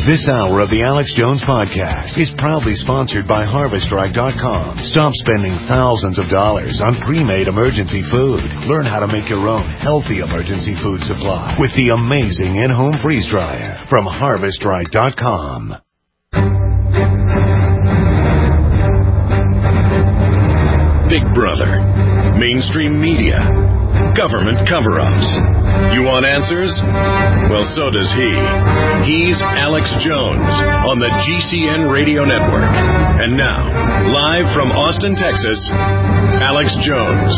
This hour of the Alex Jones Podcast is proudly sponsored by HarvestStrike.com. Stop spending thousands of dollars on pre-made emergency food. Learn how to make your own healthy emergency food supply with the amazing in-home freeze dryer from HarvestStrike.com. Big Brother, mainstream media, government cover-ups. You want answers? Well, so does he. He's Alex Jones on the GCN Radio Network. And now, live from Austin, Texas, Alex Jones.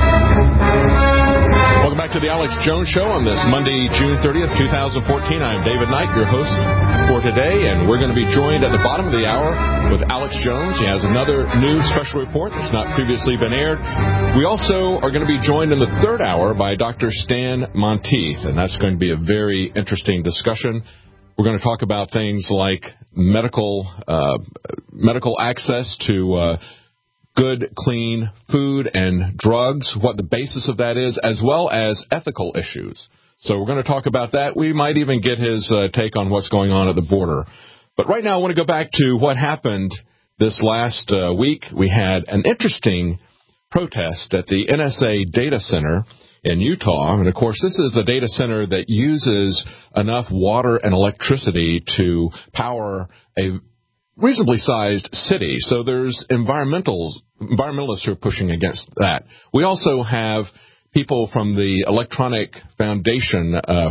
Welcome back to the Alex Jones Show on this Monday, June 30th, 2014. I'm David Knight, your host for today, and we're going to be joined at the bottom of the hour with Alex Jones. He has another new special report that's not previously been aired. We also are going to be joined in the third hour by Dr. Stan Monteith, and that's going to be a very interesting discussion. We're going to talk about things like medical access to good, clean food and drugs, what the basis of that is, as well as ethical issues. So we're going to talk about that. We might even get his take on what's going on at the border. But right now I want to go back to what happened this last week. We had an interesting protest at the NSA data center in Utah. And, of course, this is a data center that uses enough water and electricity to power a reasonably sized city. So there's environmentalists who are pushing against that. We also have people from the Electronic Foundation,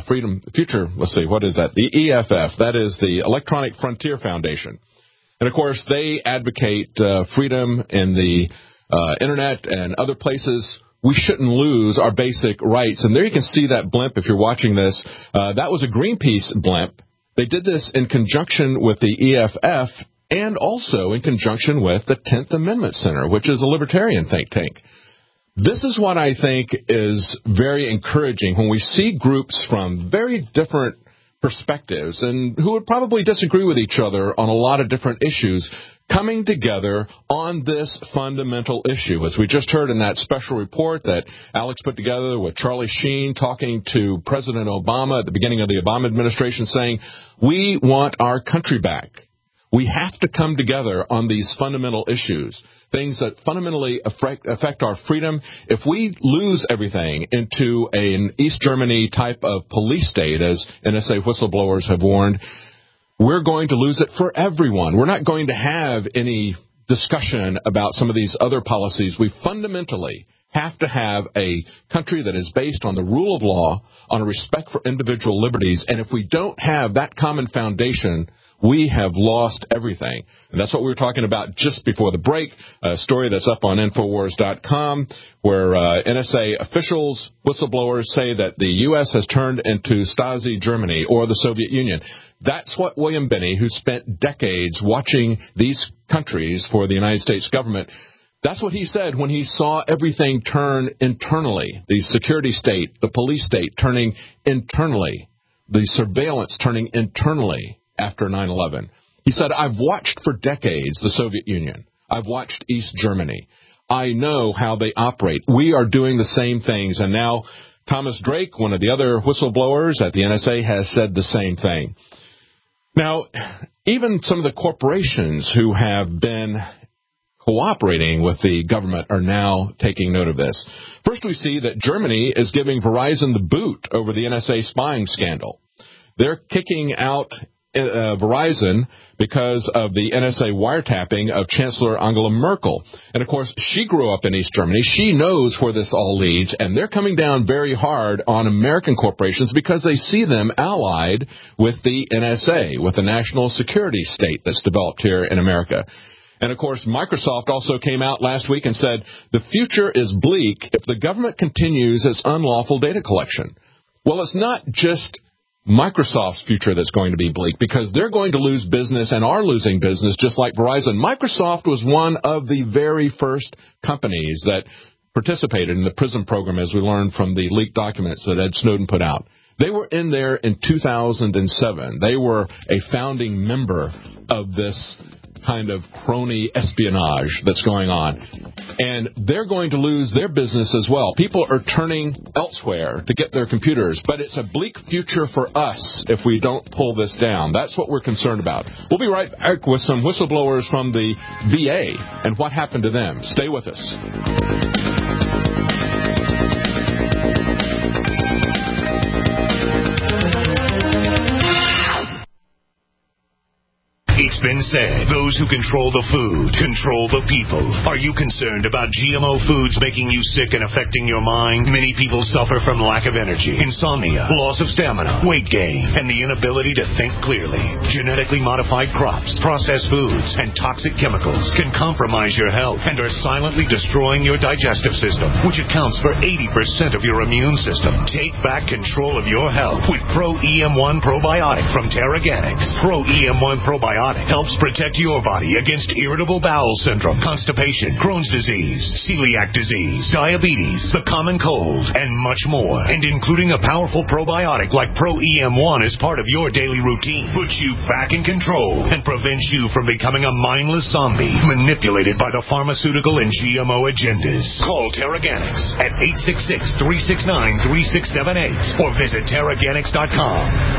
the EFF, that is the Electronic Frontier Foundation. And, of course, they advocate freedom in the Internet and other places. We shouldn't lose our basic rights. And there you can see that blimp if you're watching this. That was a Greenpeace blimp. They did this in conjunction with the EFF and also in conjunction with the 10th Amendment Center, which is a libertarian think tank. This is what I think is very encouraging when we see groups from very different perspectives and who would probably disagree with each other on a lot of different issues coming together on this fundamental issue. As we just heard in that special report that Alex put together with Charlie Sheen talking to President Obama at the beginning of the Obama administration saying, we want our country back. We have to come together on these fundamental issues, things that fundamentally affect our freedom. If we lose everything into an East Germany type of police state, as NSA whistleblowers have warned, we're going to lose it for everyone. We're not going to have any discussion about some of these other policies. We fundamentally have to have a country that is based on the rule of law, on a respect for individual liberties. And if we don't have that common foundation, we have lost everything. And that's what we were talking about just before the break, a story that's up on Infowars.com, where NSA officials, whistleblowers say that the U.S. has turned into Stasi Germany or the Soviet Union. That's what William Binney, who spent decades watching these countries for the United States government, that's what he said when he saw everything turn internally, the security state, the police state turning internally, the surveillance turning internally after 9/11. He said, I've watched for decades the Soviet Union. I've watched East Germany. I know how they operate. We are doing the same things. And now Thomas Drake, one of the other whistleblowers at the NSA, has said the same thing. Now, even some of the corporations who have been cooperating with the government are now taking note of this. First, we see that Germany is giving Verizon the boot over the NSA spying scandal. They're kicking out Verizon because of the NSA wiretapping of Chancellor Angela Merkel. And, of course, she grew up in East Germany. She knows where this all leads, and they're coming down very hard on American corporations because they see them allied with the NSA, with the national security state that's developed here in America. And, of course, Microsoft also came out last week and said the future is bleak if the government continues its unlawful data collection. Well, it's not just Microsoft's future that's going to be bleak because they're going to lose business and are losing business just like Verizon. Microsoft was one of the very first companies that participated in the PRISM program, as we learned from the leaked documents that Ed Snowden put out. They were in there in 2007. They were a founding member of this kind of crony espionage that's going on. And they're going to lose their business as well. People are turning elsewhere to get their computers, but it's a bleak future for us if we don't pull this down. That's what we're concerned about. We'll be right back with some whistleblowers from the VA and what happened to them. Stay with us. It's been said, those who control the food control the people. Are you concerned about GMO foods making you sick and affecting your mind? Many people suffer from lack of energy, insomnia, loss of stamina, weight gain, and the inability to think clearly. Genetically modified crops, processed foods, and toxic chemicals can compromise your health and are silently destroying your digestive system, which accounts for 80% of your immune system. Take back control of your health with Pro EM1 Probiotic from Terraganics. Pro EM1 Probiotic helps protect your body against irritable bowel syndrome, constipation, Crohn's disease, celiac disease, diabetes, the common cold, and much more. And including a powerful probiotic like Pro EM1 as part of your daily routine puts you back in control and prevents you from becoming a mindless zombie manipulated by the pharmaceutical and GMO agendas. Call Terraganics at 866-369-3678 or visit Terraganics.com.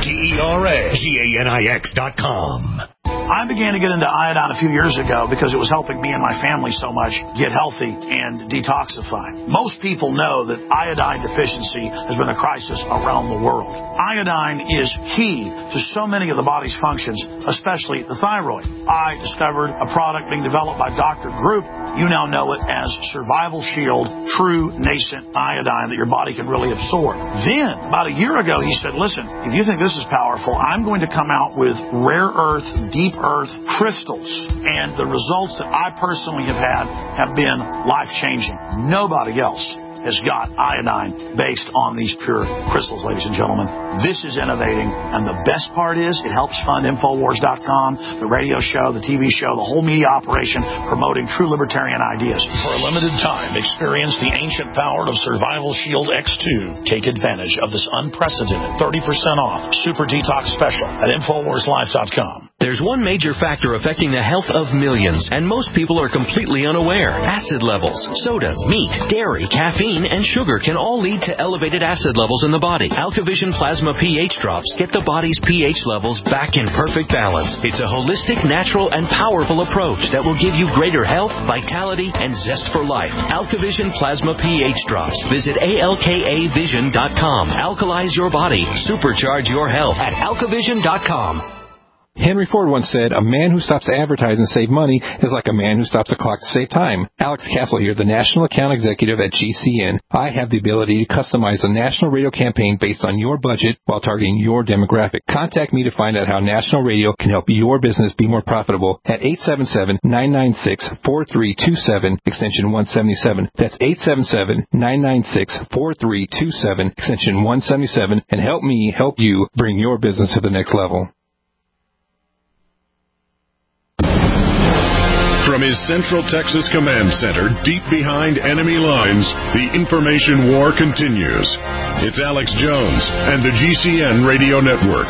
Terraganix.com. I began to get into iodine a few years ago because it was helping me and my family so much get healthy and detoxify. Most people know that iodine deficiency has been a crisis around the world. Iodine is key to so many of the body's functions, especially the thyroid. I discovered a product being developed by Dr. Group. You now know it as Survival Shield True Nascent Iodine that your body can really absorb. Then, about a year ago, he said, listen, if you think this is powerful, I'm going to come out with rare earth, deep earth crystals. And the results that I personally have had have been life-changing. Nobody else has got iodine based on these pure crystals, ladies and gentlemen. This is innovating, and the best part is it helps fund Infowars.com, the radio show, the TV show, the whole media operation promoting true libertarian ideas. For a limited time, experience the ancient power of Survival Shield X2. Take advantage of this unprecedented 30% off Super Detox Special at InfoWarsLife.com. There's one major factor affecting the health of millions, and most people are completely unaware. Acid levels. Soda, meat, dairy, caffeine, and sugar can all lead to elevated acid levels in the body. AlkaVision Plasma pH drops get the body's pH levels back in perfect balance. It's a holistic, natural, and powerful approach that will give you greater health, vitality, and zest for life. AlkaVision Plasma pH drops. Visit ALKAvision.com. Alkalize your body. Supercharge your health at AlkaVision.com. Henry Ford once said, a man who stops advertising to save money is like a man who stops a clock to save time. Alex Castle here, the National Account Executive at GCN. I have the ability to customize a national radio campaign based on your budget while targeting your demographic. Contact me to find out how national radio can help your business be more profitable at 877-996-4327, extension 177. That's 877-996-4327, extension 177, and help me help you bring your business to the next level. From his Central Texas Command Center, deep behind enemy lines, the information war continues. It's Alex Jones and the GCN Radio Network.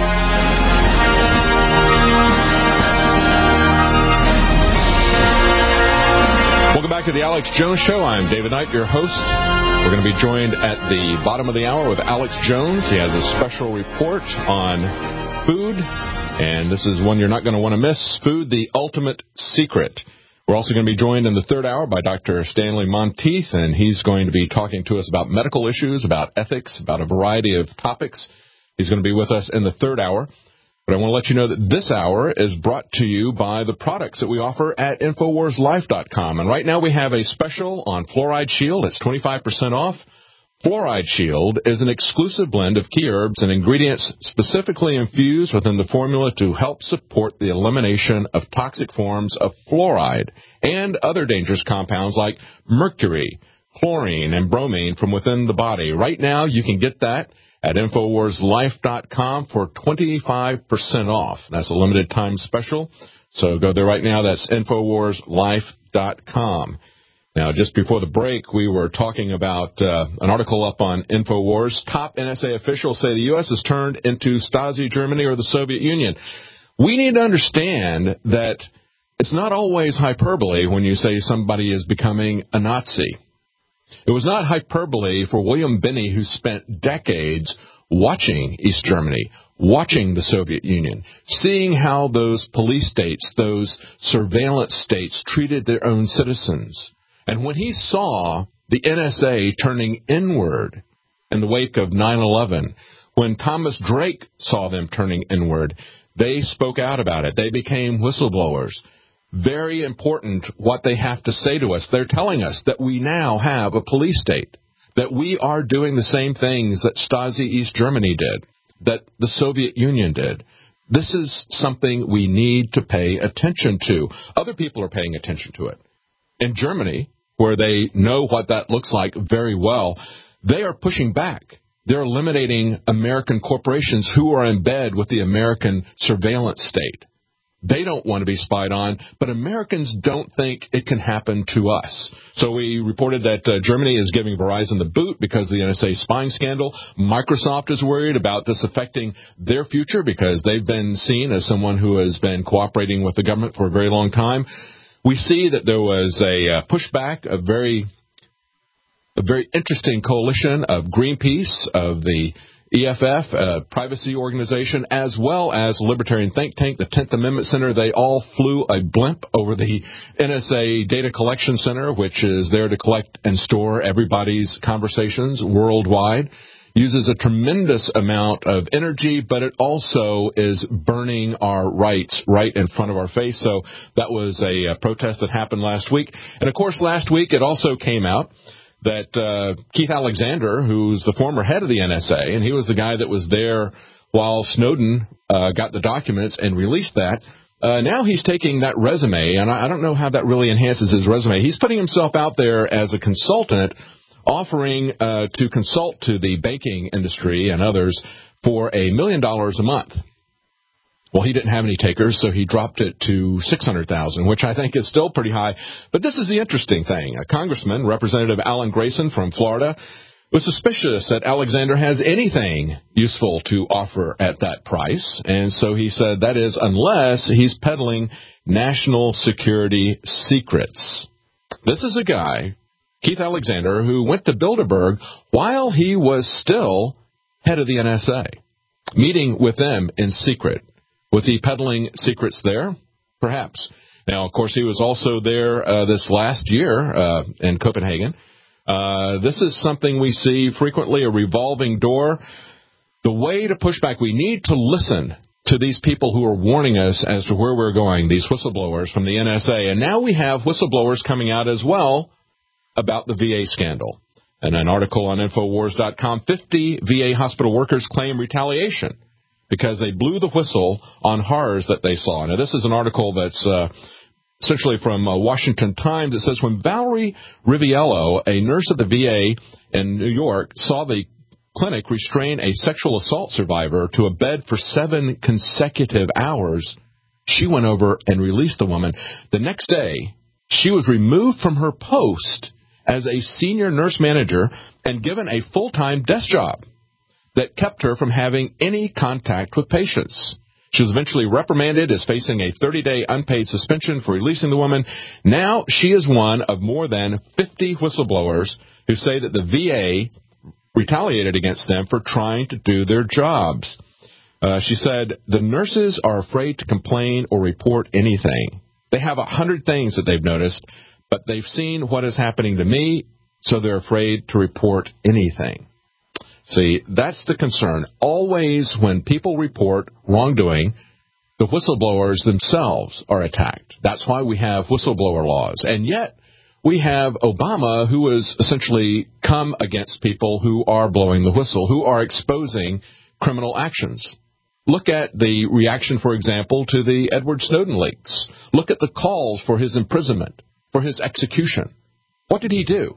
Welcome back to the Alex Jones Show. I'm David Knight, your host. We're going to be joined at the bottom of the hour with Alex Jones. He has a special report on food. And this is one you're not going to want to miss, Food, the Ultimate Secret. We're also going to be joined in the third hour by Dr. Stanley Monteith, and he's going to be talking to us about medical issues, about ethics, about a variety of topics. He's going to be with us in the third hour. But I want to let you know that this hour is brought to you by the products that we offer at InfoWarsLife.com. And right now we have a special on Fluoride Shield. It's 25% off. Fluoride Shield is an exclusive blend of key herbs and ingredients specifically infused within the formula to help support the elimination of toxic forms of fluoride and other dangerous compounds like mercury, chlorine, and bromine from within the body. Right now, you can get that at InfoWarsLife.com for 25% off. That's a limited time special. So go there right now. That's InfoWarsLife.com. Now, just before the break, we were talking about an article up on InfoWars. Top NSA officials say the U.S. has turned into Stasi Germany or the Soviet Union. We need to understand that It's not always hyperbole when you say somebody is becoming a Nazi. It was not hyperbole for William Binney, who spent decades watching East Germany, watching the Soviet Union, seeing how those police states, those surveillance states treated their own citizens. And when he saw the NSA turning inward in the wake of 9/11, when Thomas Drake saw them turning inward, they spoke out about it. They became whistleblowers. Very important what they have to say to us. They're telling us that we now have a police state, that we are doing the same things that Stasi East Germany did, that the Soviet Union did. This is something we need to pay attention to. Other people are paying attention to it. In Germany, where they know what that looks like very well, they are pushing back. They're eliminating American corporations who are in bed with the American surveillance state. They don't want to be spied on, but Americans don't think it can happen to us. So we reported that Germany is giving Verizon the boot because of the NSA spying scandal. Microsoft is worried about this affecting their future because they've been seen as someone who has been cooperating with the government for a very long time. We see that there was a pushback, a very interesting coalition of Greenpeace, of the EFF, a privacy organization, as well as a libertarian think tank, the 10th Amendment Center. They all flew a blimp over the NSA Data Collection Center, which is there to collect and store everybody's conversations worldwide. Uses a tremendous amount of energy, but it also is burning our rights right in front of our face. So that was a protest that happened last week. And, of course, last week it also came out that Keith Alexander, who's the former head of the NSA, and he was the guy that was there while Snowden got the documents and released that, now he's taking that resume, and I don't know how that really enhances his resume. He's putting himself out there as a consultant, offering to consult to the banking industry and others for $1 million a month. Well, he didn't have any takers, so he dropped it to $600,000, which I think is still pretty high. But this is the interesting thing. A congressman, Representative Alan Grayson from Florida, was suspicious that Alexander has anything useful to offer at that price. And so he said that is unless he's peddling national security secrets. This is a guy, Keith Alexander, who went to Bilderberg while he was still head of the NSA, meeting with them in secret. Was he peddling secrets there? Perhaps. Now, of course, he was also there this last year in Copenhagen. This is something we see frequently, a revolving door. The way to push back, we need to listen to these people who are warning us as to where we're going, these whistleblowers from the NSA. And now we have whistleblowers coming out as well about the VA scandal. In an article on Infowars.com, 50 VA hospital workers claim retaliation because they blew the whistle on horrors that they saw. Now, this is an article that's essentially from Washington Times. It says, when Valerie Riviello, a nurse at the VA in New York, saw the clinic restrain a sexual assault survivor to a bed for 7 consecutive hours, she went over and released the woman. The next day, she was removed from her post as a senior nurse manager and given a full-time desk job that kept her from having any contact with patients. She was eventually reprimanded, is facing a 30-day unpaid suspension for releasing the woman. Now she is one of more than 50 whistleblowers who say that the VA retaliated against them for trying to do their jobs. She said, the nurses are afraid to complain or report anything. They have 100 things that they've noticed, but they've seen what is happening to me, so they're afraid to report anything. See, that's the concern. Always when people report wrongdoing, the whistleblowers themselves are attacked. That's why we have whistleblower laws. And yet we have Obama, who has essentially come against people who are blowing the whistle, who are exposing criminal actions. Look at the reaction, for example, to the Edward Snowden leaks. Look at the calls for his imprisonment, for his execution. What did he do?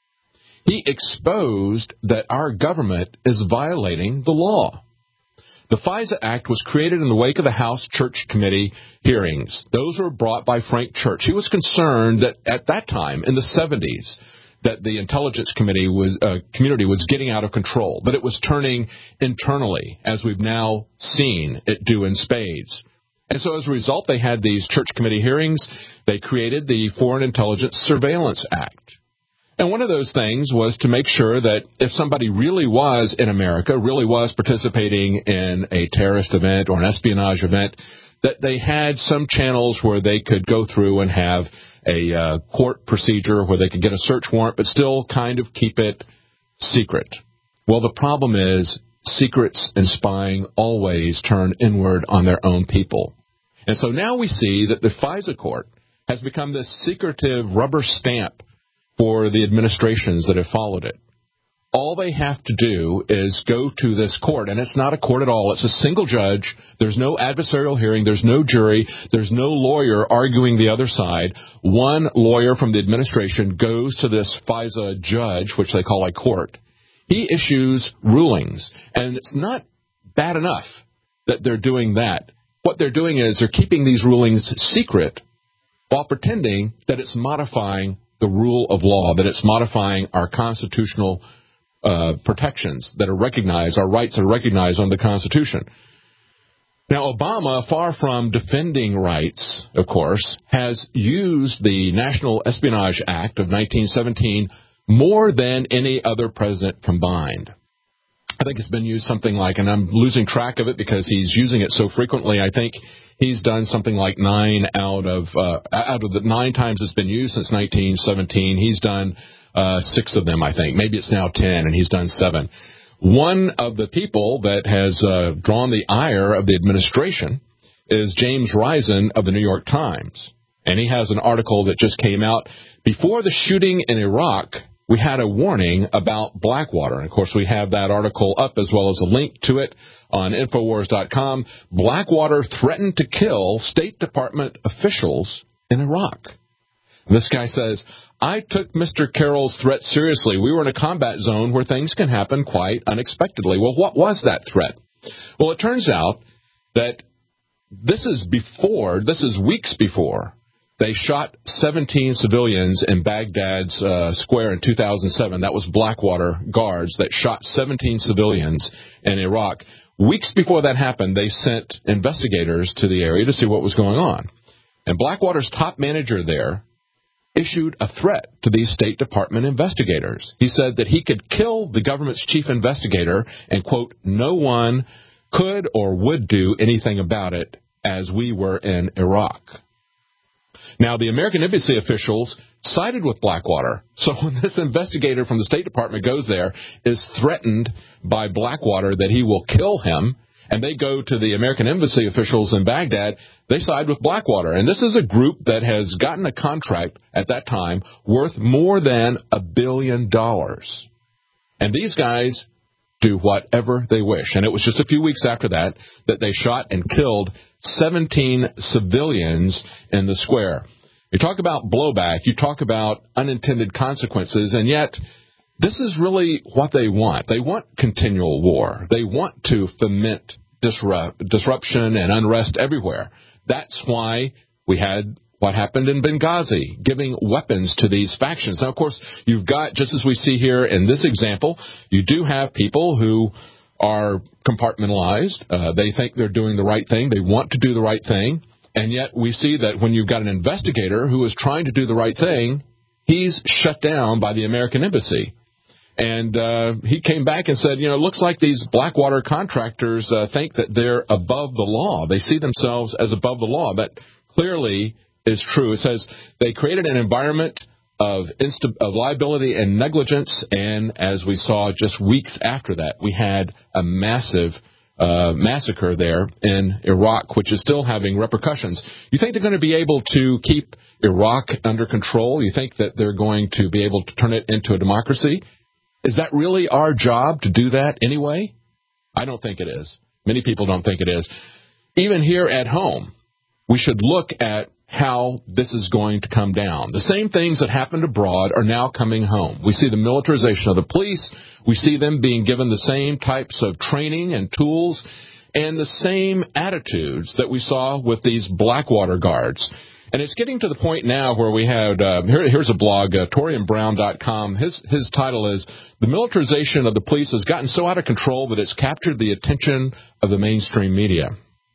He exposed that our government is violating the law. The FISA Act was created in the wake of the House Church Committee hearings. Those were brought by Frank Church. He was concerned that at that time, in the 70s, that the intelligence community was getting out of control, that it was turning internally, as we've now seen it do in spades. And so as a result, they had these church committee hearings. They created the Foreign Intelligence Surveillance Act. And one of those things was to make sure that if somebody really was in America, really was participating in a terrorist event or an espionage event, that they had some channels where they could go through and have a court procedure where they could get a search warrant, but still kind of keep it secret. Well, the problem is secrets and spying always turn inward on their own people. And so now we see that the FISA court has become this secretive rubber stamp for the administrations that have followed it. All they have to do is go to this court, and it's not a court at all. It's a single judge. There's no adversarial hearing. There's no jury. There's no lawyer arguing the other side. One lawyer from the administration goes to this FISA judge, which they call a court. He issues rulings, and it's not bad enough that they're doing that. What they're doing is they're keeping these rulings secret while pretending that it's modifying the rule of law, that it's modifying our constitutional protections that are recognized, our rights are recognized under the Constitution. Now, Obama, far from defending rights, of course, has used the National Espionage Act of 1917 more than any other president combined. I think it's been used something like, and I'm losing track of it because he's using it so frequently, I think he's done something like 9 out of the 9 times it's been used since 1917. He's done 6 of them, I think. Maybe it's now 10, and he's done 7. One of the people that has drawn the ire of the administration is James Risen of the New York Times. And he has an article that just came out. Before the shooting in Iraq, we had a warning about Blackwater. And, of course, we have that article up as well as a link to it on Infowars.com. Blackwater threatened to kill State Department officials in Iraq. And this guy says, I took Mr. Carroll's threat seriously. We were in a combat zone where things can happen quite unexpectedly. Well, what was that threat? Well, it turns out that this is weeks before they shot 17 civilians in Baghdad's square in 2007. That was Blackwater guards that shot 17 civilians in Iraq. Weeks before that happened, they sent investigators to the area to see what was going on. And Blackwater's top manager there issued a threat to these State Department investigators. He said that he could kill the government's chief investigator and, quote, no one could or would do anything about it as we were in Iraq. Now, the American embassy officials sided with Blackwater. So when this investigator from the State Department goes there, is threatened by Blackwater that he will kill him, and they go to the American embassy officials in Baghdad, they side with Blackwater. And this is a group that has gotten a contract at that time worth more than $1 billion. And these guys do whatever they wish. And it was just a few weeks after that they shot and killed 17 civilians in the square. You talk about blowback, you talk about unintended consequences, and yet this is really what they want. They want continual war. They want to foment disruption and unrest everywhere. That's why we had what happened in Benghazi, giving weapons to these factions. Now, of course, you've got, just as we see here in this example, you do have people who are compartmentalized. They think they're doing the right thing. They want to do the right thing. And yet we see that when you've got an investigator who is trying to do the right thing, he's shut down by the American embassy. And he came back and said, it looks like these Blackwater contractors think that they're above the law. They see themselves as above the law. That clearly is true. It says they created an environment of liability and negligence, and as we saw just weeks after that, we had a massive massacre there in Iraq, which is still having repercussions. You think they're going to be able to keep Iraq under control? You think that they're going to be able to turn it into a democracy? Is that really our job to do that anyway? I don't think it is. Many people don't think it is. Even here at home, we should look at how this is going to come down. The same things that happened abroad are now coming home. We see the militarization of the police. We see them being given the same types of training and tools and the same attitudes that we saw with these Blackwater guards. And it's getting to the point now where we had, here's a blog, TorianBrown.com. His title is, The Militarization of the Police Has Gotten So Out of Control That It's Captured the Attention of the Mainstream Media.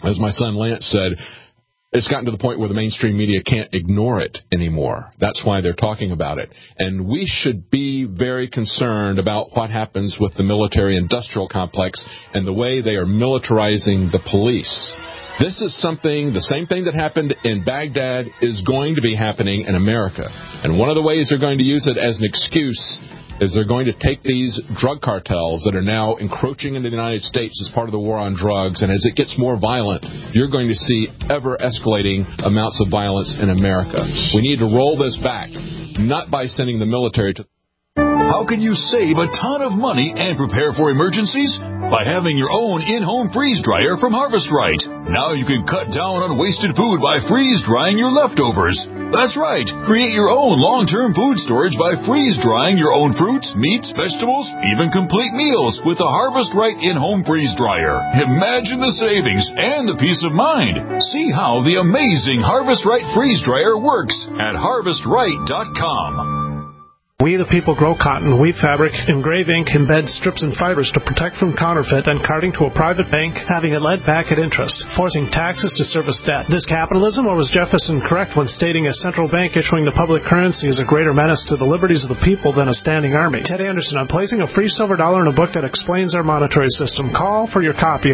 as my son Lance said, it's gotten to the point where the mainstream media can't ignore it anymore. That's why they're talking about it. And we should be very concerned about what happens with the military-industrial complex and the way they are militarizing the police. This is something, the same thing that happened in Baghdad is going to be happening in America. And one of the ways they're going to use it as an excuse is they're going to take these drug cartels that are now encroaching into the United States as part of the war on drugs, and as it gets more violent, you're going to see ever-escalating amounts of violence in America. We need to roll this back, not by sending the military to... How can you save a ton of money and prepare for emergencies? By having your own in-home freeze dryer from Harvest Right. Now you can cut down on wasted food by freeze drying your leftovers. That's right. Create your own long-term food storage by freeze drying your own fruits, meats, vegetables, even complete meals with the Harvest Right in-home freeze dryer. Imagine the savings and the peace of mind. See how the amazing Harvest Right freeze dryer works at harvestright.com. We the people grow cotton, weave fabric, engrave ink, embed strips and fibers to protect from counterfeit and carting to a private bank, having it led back at interest, forcing taxes to service debt. This capitalism, or was Jefferson correct when stating a central bank issuing the public currency is a greater menace to the liberties of the people than a standing army? Ted Anderson, I'm placing a free silver dollar in a book that explains our monetary system. Call for your copy,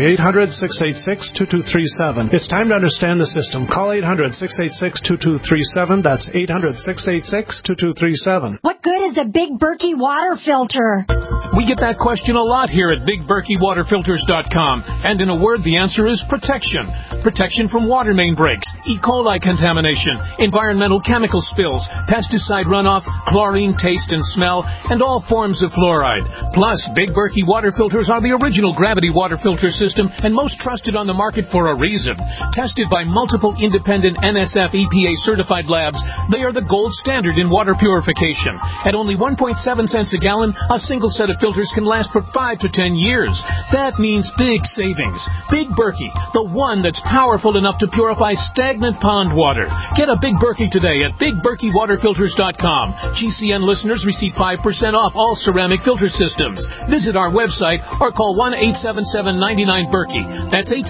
800-686-2237. It's time to understand the system. Call 800-686-2237. That's 800-686-2237. What good is a Big Berkey water filter? We get that question a lot here at BigBerkeyWaterFilters.com. And in a word, the answer is protection. Protection from water main breaks, E. coli contamination, environmental chemical spills, pesticide runoff, chlorine taste and smell, and all forms of fluoride. Plus, Big Berkey water filters are the original gravity water filter system and most trusted on the market for a reason. Tested by multiple independent NSF EPA certified labs, they are the gold standard in water purification. At only 1.7 cents a gallon, a single set of filters can last for 5 to 10 years. That means big savings. Big Berkey, the one that's powerful enough to purify stagnant pond water. Get a Big Berkey today at BigBerkeyWaterFilters.com. GCN listeners receive 5% off all ceramic filter systems. Visit our website or call 1-877-99-BERKEY. That's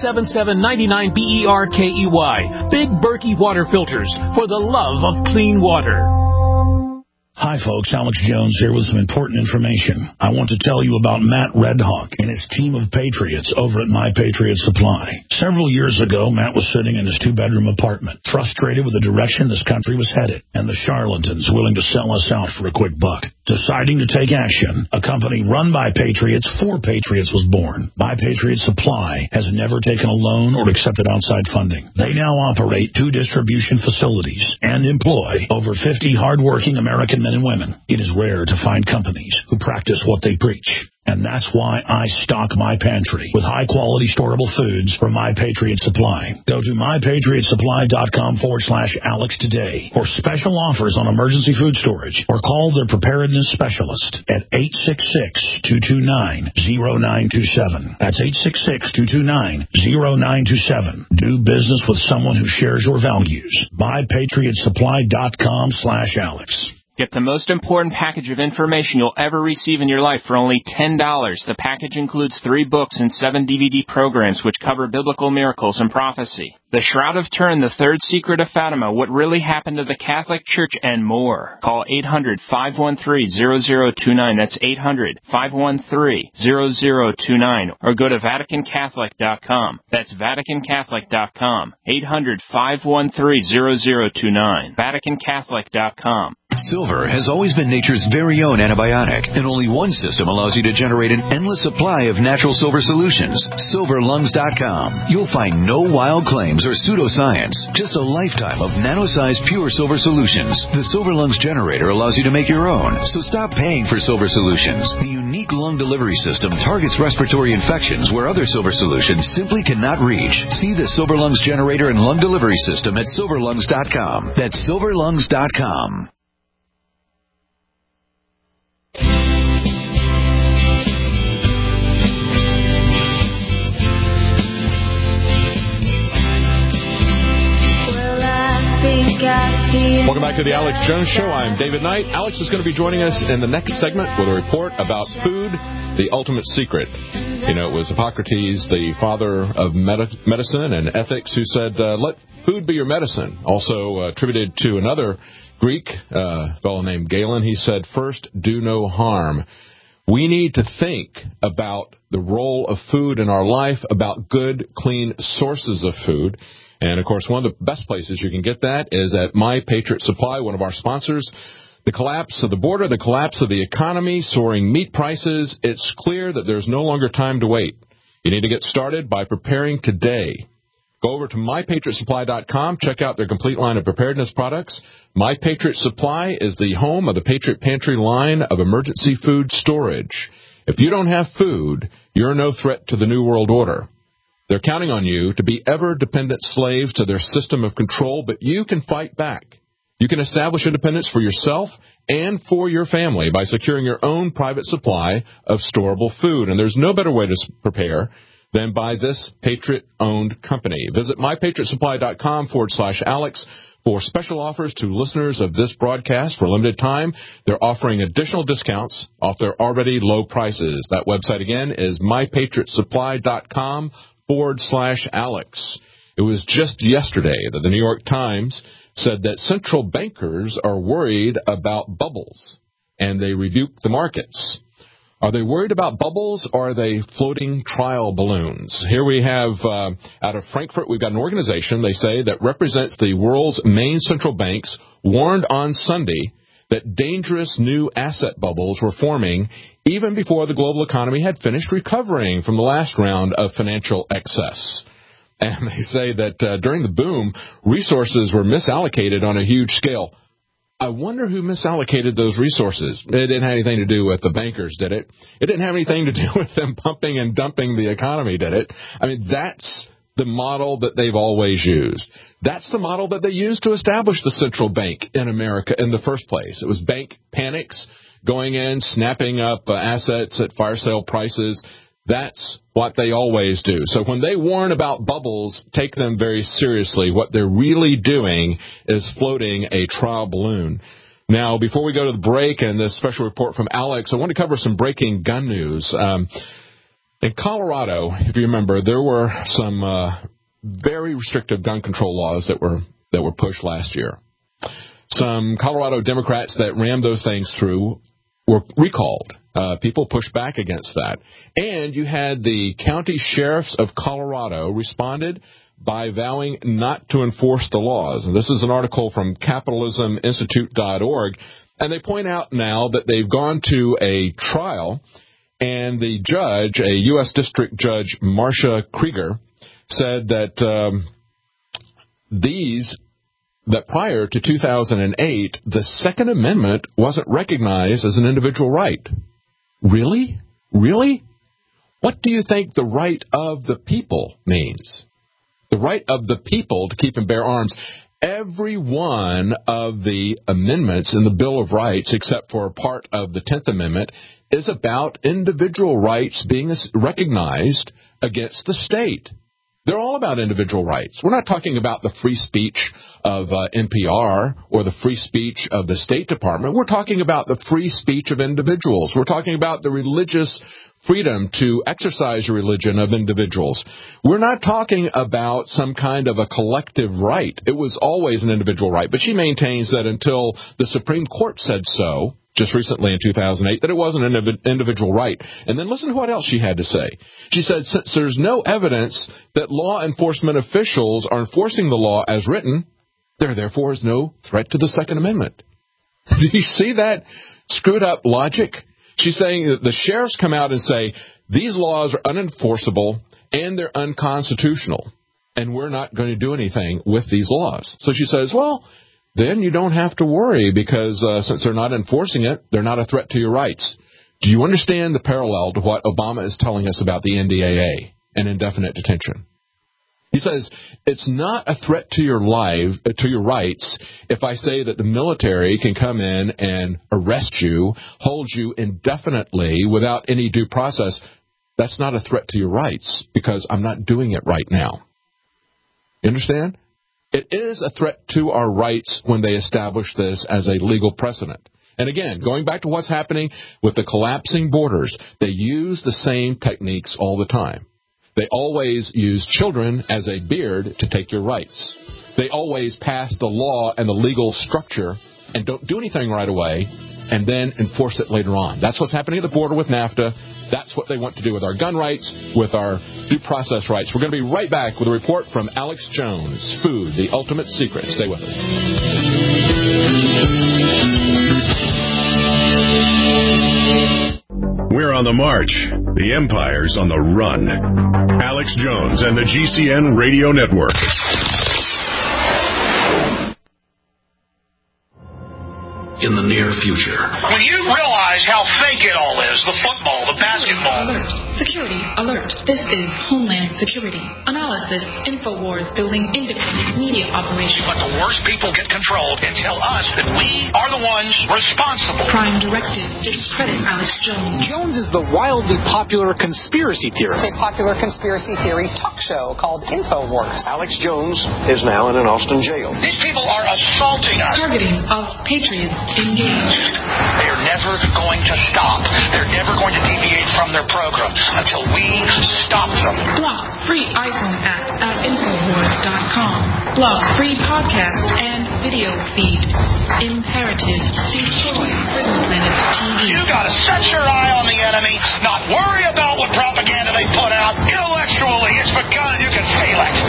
877-99-BERKEY. Big Berkey Water Filters, for the love of clean water. Hi, folks. Alex Jones here with some important information. I want to tell you about Matt Redhawk and his team of patriots over at My Patriot Supply. Several years ago, Matt was sitting in his two-bedroom apartment, frustrated with the direction this country was headed, and the charlatans willing to sell us out for a quick buck. Deciding to take action, a company run by patriots for patriots was born. My Patriot Supply has never taken a loan or accepted outside funding. They now operate 2 distribution facilities and employ over 50 hardworking American men and women. It is rare to find companies who practice what they preach. And that's why I stock my pantry with high-quality storable foods from My Patriot Supply. Go to mypatriotsupply.com/Alex today for special offers on emergency food storage, or call their preparedness specialist at 866-229-0927. That's 866-229-0927. Do business with someone who shares your values. mypatriotsupply.com/Alex. Get the most important package of information you'll ever receive in your life for only $10. The package includes 3 books and 7 DVD programs which cover biblical miracles and prophecy. The Shroud of Turin, The Third Secret of Fatima, What Really Happened to the Catholic Church, and more. Call 800-513-0029. That's 800-513-0029. Or go to VaticanCatholic.com. That's VaticanCatholic.com. 800-513-0029. VaticanCatholic.com. Silver has always been nature's very own antibiotic, and only one system allows you to generate an endless supply of natural silver solutions. SilverLungs.com. You'll find no wild claims or pseudoscience, just a lifetime of nano-sized pure silver solutions. The Silver Lungs generator allows you to make your own, so stop paying for silver solutions. The unique lung delivery system targets respiratory infections where other silver solutions simply cannot reach. See the Silver Lungs generator and lung delivery system at SilverLungs.com. That's SilverLungs.com. Welcome back to the Alex Jones Show. I'm David Knight. Alex is going to be joining us in the next segment with a report about food, the ultimate secret. You know, it was Hippocrates, the father of medicine and ethics, who said, let food be your medicine. Also attributed to another Greek fellow named Galen, he said, first, do no harm. We need to think about the role of food in our life, about good, clean sources of food. And, of course, one of the best places you can get that is at My Patriot Supply, one of our sponsors. The collapse of the border, the collapse of the economy, soaring meat prices, it's clear that there's no longer time to wait. You need to get started by preparing today. Go over to MyPatriotSupply.com. Check out their complete line of preparedness products. My Patriot Supply is the home of the Patriot Pantry line of emergency food storage. If you don't have food, you're no threat to the New World Order. They're counting on you to be ever-dependent slaves to their system of control, but you can fight back. You can establish independence for yourself and for your family by securing your own private supply of storable food. And there's no better way to prepare than by this Patriot-owned company. Visit mypatriotsupply.com/Alex for special offers to listeners of this broadcast. For a limited time, they're offering additional discounts off their already low prices. That website again is mypatriotsupply.com/Alex. It was just yesterday that the New York Times said that central bankers are worried about bubbles, and they rebuked the markets. Are they worried about bubbles, or are they floating trial balloons? Here we have, out of Frankfurt, we've got an organization, they say, that represents the world's main central banks, warned on Sunday that dangerous new asset bubbles were forming even before the global economy had finished recovering from the last round of financial excess. And they say that during the boom, resources were misallocated on a huge scale. I wonder who misallocated those resources. It didn't have anything to do with the bankers, did it? It didn't have anything to do with them pumping and dumping the economy, did it? I mean, that's the model that they've always used. That's the model that they used to establish the central bank in America in the first place. It was bank panics, going in, snapping up assets at fire sale prices. That's what they always do. So when they warn about bubbles, take them very seriously. What they're really doing is floating a trial balloon. Now, before we go to the break and this special report from Alex, I want to cover some breaking gun news. In Colorado, if you remember, there were some very restrictive gun control laws that were pushed last year. Some Colorado Democrats that rammed those things through were recalled. People pushed back against that. And you had the county sheriffs of Colorado responded by vowing not to enforce the laws. And this is an article from capitalisminstitute.org. And they point out now that they've gone to a trial, and the judge, a U.S. District Judge Marcia Krieger, said that that prior to 2008, the Second Amendment wasn't recognized as an individual right. Really? Really? What do you think the right of the people means? The right of the people to keep and bear arms. Every one of the amendments in the Bill of Rights, except for part of the 10th Amendment, is about individual rights being recognized against the state. They're all about individual rights. We're not talking about the free speech of NPR or the free speech of the State Department. We're talking about the free speech of individuals. We're talking about the religious freedom to exercise your religion of individuals. We're not talking about some kind of a collective right. It was always an individual right. But she maintains that until the Supreme Court said so, just recently in 2008, that it wasn't an individual right. And then listen to what else she had to say. She said, since there's no evidence that law enforcement officials are enforcing the law as written, there therefore is no threat to the Second Amendment. Do you see that screwed up logic? She's saying that the sheriffs come out and say, these laws are unenforceable and they're unconstitutional, and we're not going to do anything with these laws. So she says, well, then you don't have to worry because since they're not enforcing it, they're not a threat to your rights. Do you understand the parallel to what Obama is telling us about the NDAA and indefinite detention? He says, it's not a threat to your rights if I say that the military can come in and arrest you, hold you indefinitely without any due process. That's not a threat to your rights because I'm not doing it right now. You understand? It is a threat to our rights when they establish this as a legal precedent. And again, going back to what's happening with the collapsing borders, they use the same techniques all the time. They always use children as a beard to take your rights. They always pass the law and the legal structure and don't do anything right away and then enforce it later on. That's what's happening at the border with NAFTA. That's what they want to do with our gun rights, with our due process rights. We're going to be right back with a report from Alex Jones, Food, the Ultimate Secret. Stay with us. We're on the march. The empire's on the run. Alex Jones and the GCN Radio Network. In the near future. When you realize how fake it all is, the football, the basketball. Alert. Security alert. This is Homeland Security. Analysis. InfoWars building independent media operation. But the worst people get controlled and tell us that we are the ones responsible. Prime directive. Discredit Alex Jones. Jones is the wildly popular conspiracy theorist. It's a popular conspiracy theory talk show called InfoWars. Alex Jones is now in an Austin jail. These people are assaulting us. Targeting of patriots engaged. They're never going to stop. They're never going to deviate from their program until we stop them. Block free iPhone app at Infowars.com. Block free podcast and video feed. Imperative. Destroy Prison Planet TV. You gotta set your eye on the enemy, not worry about what propaganda they put out. Intellectually, it's begun. You can feel it.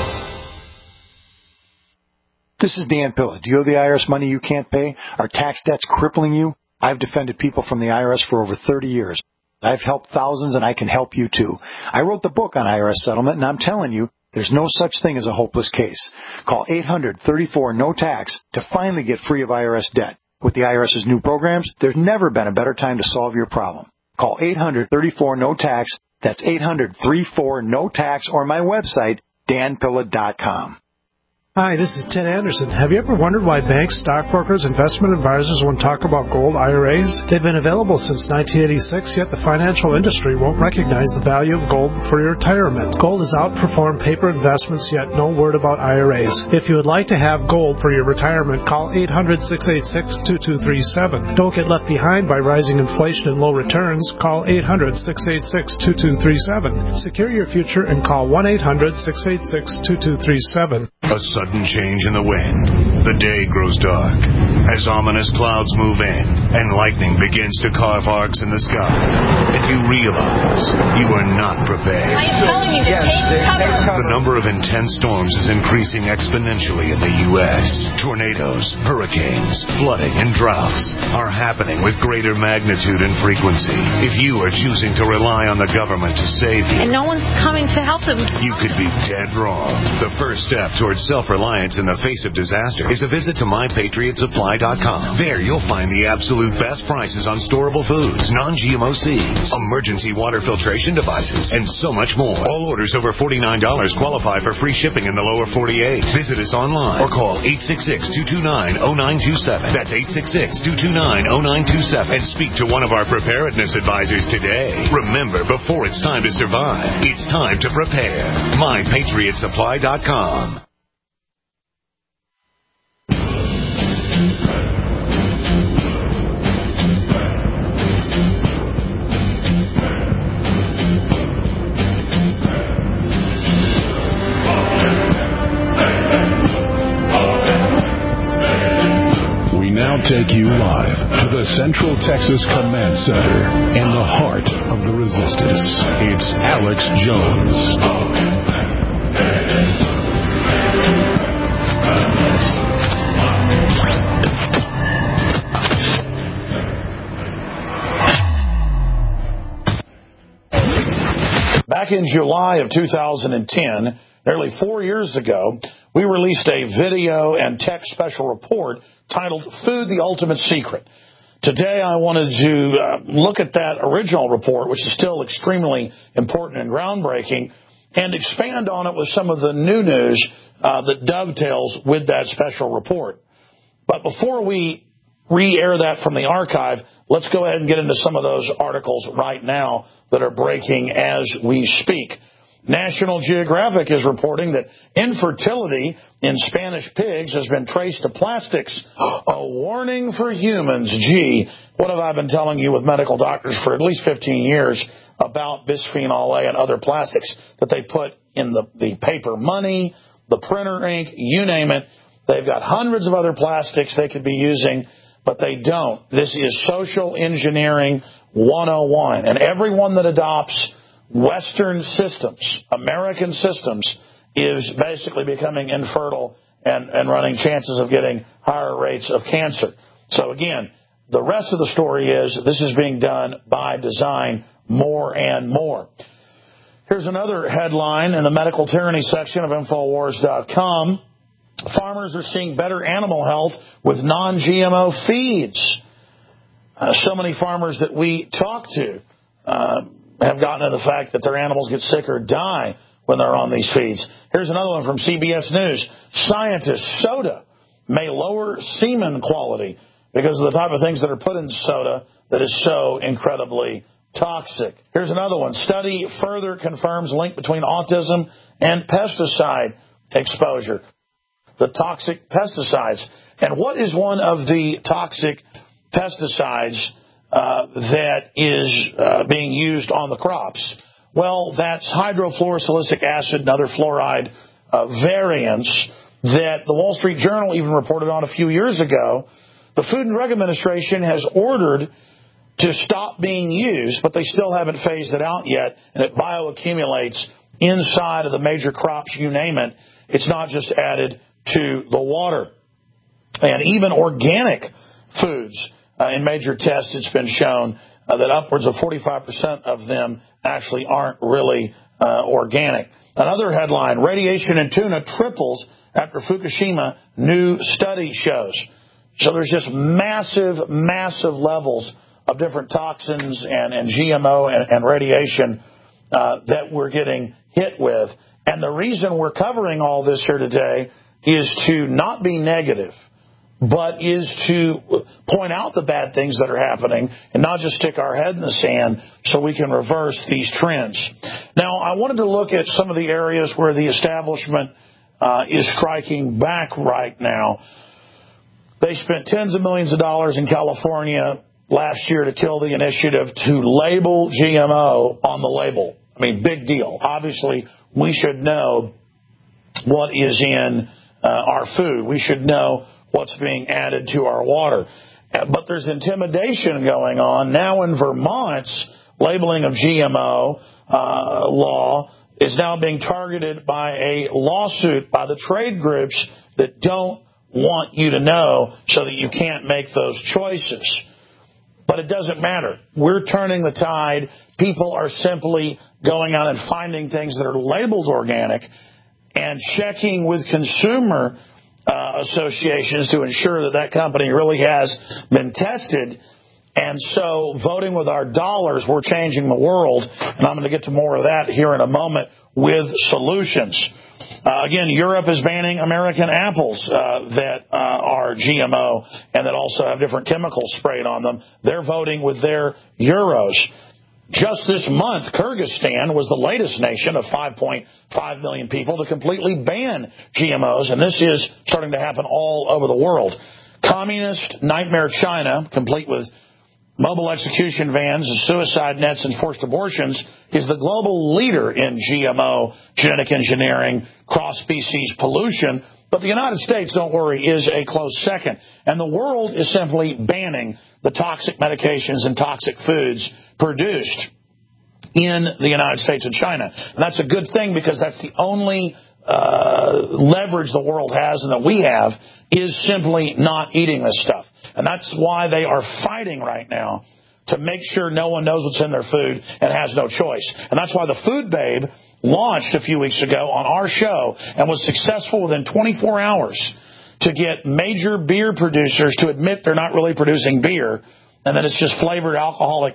This is Dan Pilla. Do you owe the IRS money you can't pay? Are tax debts crippling you? I've defended people from the IRS for over 30 years. I've helped thousands, and I can help you too. I wrote the book on IRS settlement, and I'm telling you, there's no such thing as a hopeless case. Call 800-34-NO-TAX to finally get free of IRS debt. With the IRS's new programs, there's never been a better time to solve your problem. Call 800-34-NO-TAX. That's 800-34-NO-TAX, or my website, danpilla.com. Hi, this is Ted Anderson. Have you ever wondered why banks, stockbrokers, investment advisors won't talk about gold IRAs? They've been available since 1986, yet the financial industry won't recognize the value of gold for your retirement. Gold has outperformed paper investments, yet no word about IRAs. If you would like to have gold for your retirement, call 800-686-2237. Don't get left behind by rising inflation and low returns. Call 800-686-2237. Secure your future and call 1-800-686-2237. A sudden change in the wind. The day grows dark as ominous clouds move in and lightning begins to carve arcs in the sky. And you realize you are not prepared. I am telling you to take cover. The number of intense storms is increasing exponentially in the U.S. Tornadoes, hurricanes, flooding, and droughts are happening with greater magnitude and frequency. If you are choosing to rely on the government to save you, And no one's coming to help them. you could be dead wrong. The first step towards self-reliance in the face of disaster is a visit to MyPatriotSupply.com. There you'll find the absolute best prices on storable foods, non-GMO seeds, emergency water filtration devices, and so much more. All orders over $49 qualify for free shipping in the lower 48. Visit us online or call 866-229-0927. That's 866-229-0927 and speak to one of our preparedness advisors today. Remember, before it's time to survive, it's time to prepare. MyPatriotSupply.com. We now take you live to the Central Texas Command Center in the heart of the resistance. It's Alex Jones. Back in July of 2010, nearly 4 years ago, we released a video and tech special report titled Food, the Ultimate Secret. Today I wanted to look at that original report, which is still extremely important and groundbreaking, and expand on it with some of the new news that dovetails with that special report. But before we re-air that from the archive, let's go ahead and get into some of those articles right now that are breaking as we speak. National Geographic is reporting that infertility in Spanish pigs has been traced to plastics. A warning for humans. Gee, what have I been telling you with medical doctors for at least 15 years about bisphenol A and other plastics that they put in the paper money, the printer ink, you name it. They've got hundreds of other plastics they could be using, but they don't. This is social engineering 101. And everyone that adopts Western systems, American systems, is basically becoming infertile and running chances of getting higher rates of cancer. So again, the rest of the story is this is being done by design more and more. Here's another headline in the medical tyranny section of Infowars.com. Farmers are seeing better animal health with non-GMO feeds. So many farmers that we talk to have gotten to the fact that their animals get sick or die when they're on these feeds. Here's another one from CBS News. Scientists, soda may lower semen quality because of the type of things that are put in soda that is so incredibly toxic. Here's another one. Study further confirms link between autism and pesticide exposure. The toxic pesticides. And what is one of the toxic pesticides that is being used on the crops? Well, that's hydrofluorosilicic acid and other fluoride variants that the Wall Street Journal even reported on a few years ago. The Food and Drug Administration has ordered to stop being used, but they still haven't phased it out yet, and it bioaccumulates inside of the major crops, you name it. It's not just added to the water. And even organic foods, in major tests, it's been shown that upwards of 45% of them actually aren't really organic. Another headline, radiation in tuna triples after Fukushima, new study shows. So there's just massive, massive levels of different toxins and GMO and radiation that we're getting hit with. And the reason we're covering all this here today is to not be negative, but is to point out the bad things that are happening and not just stick our head in the sand so we can reverse these trends. Now, I wanted to look at some of the areas where the establishment is striking back right now. They spent tens of millions of dollars in California last year to kill the initiative to label GMO on the label. I mean, big deal. Obviously, we should know what is in our food. We should know what's being added to our water. But there's intimidation going on. Now in Vermont's labeling of GMO law is now being targeted by a lawsuit by the trade groups that don't want you to know so that you can't make those choices. But it doesn't matter. We're turning the tide. People are simply going out and finding things that are labeled organic and checking with consumer associations to ensure that that company really has been tested. And so voting with our dollars, we're changing the world. And I'm going to get to more of that here in a moment with solutions. Again, Europe is banning American apples that are GMO and that also have different chemicals sprayed on them. They're voting with their euros. Just this month, Kyrgyzstan was the latest nation of 5.5 million people to completely ban GMOs, and this is starting to happen all over the world. Communist nightmare China, complete with mobile execution vans, suicide nets, and forced abortions, is the global leader in GMO, genetic engineering, cross-species pollution. But the United States, don't worry, is a close second. And the world is simply banning the toxic medications and toxic foods produced in the United States and China. And that's a good thing because that's the only leverage the world has and that we have is simply not eating this stuff. And that's why they are fighting right now to make sure no one knows what's in their food and has no choice. And that's why the Food Babe launched a few weeks ago on our show and was successful within 24 hours to get major beer producers to admit they're not really producing beer and that it's just flavored alcoholic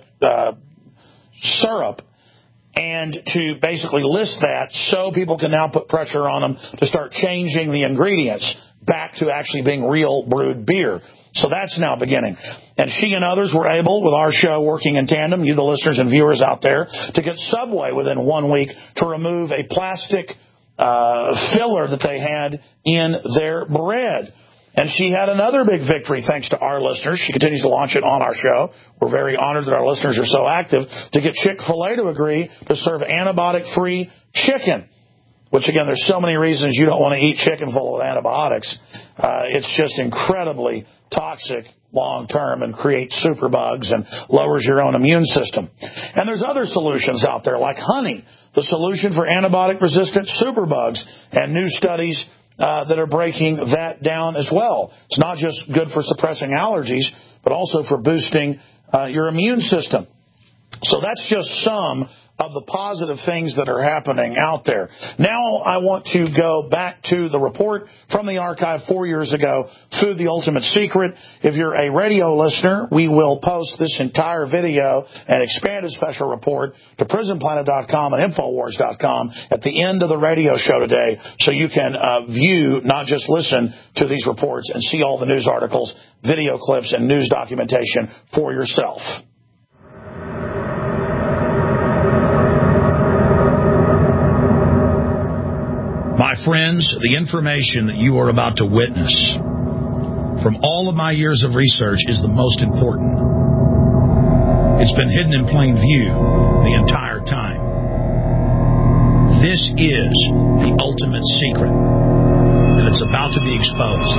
syrup, and to basically list that so people can now put pressure on them to start changing the ingredients. back to actually being real brewed beer. So that's now beginning. And she and others were able, with our show working in tandem, you the listeners and viewers out there, to get Subway within 1 week to remove a plastic filler that they had in their bread. And she had another big victory thanks to our listeners. She continues to launch it on our show. We're very honored that our listeners are so active to get Chick-fil-A to agree to serve antibiotic-free chicken. Which, again, there's so many reasons you don't want to eat chicken full of antibiotics. It's just incredibly toxic long-term and creates superbugs and lowers your own immune system. And there's other solutions out there like honey, the solution for antibiotic-resistant superbugs, and new studies that are breaking that down as well. It's not just good for suppressing allergies, but also for boosting your immune system. So that's just some of the positive things that are happening out there. Now I want to go back to the report from the archive 4 years ago, Food the Ultimate Secret. If you're a radio listener, we will post this entire video and expanded special report to prisonplanet.com and Infowars.com at the end of the radio show today, so you can view, not just listen to these reports, and see all the news articles, video clips, and news documentation for yourself. My friends, the information that you are about to witness from all of my years of research is the most important. It's been hidden in plain view the entire time. This is the ultimate secret, and it's about to be exposed.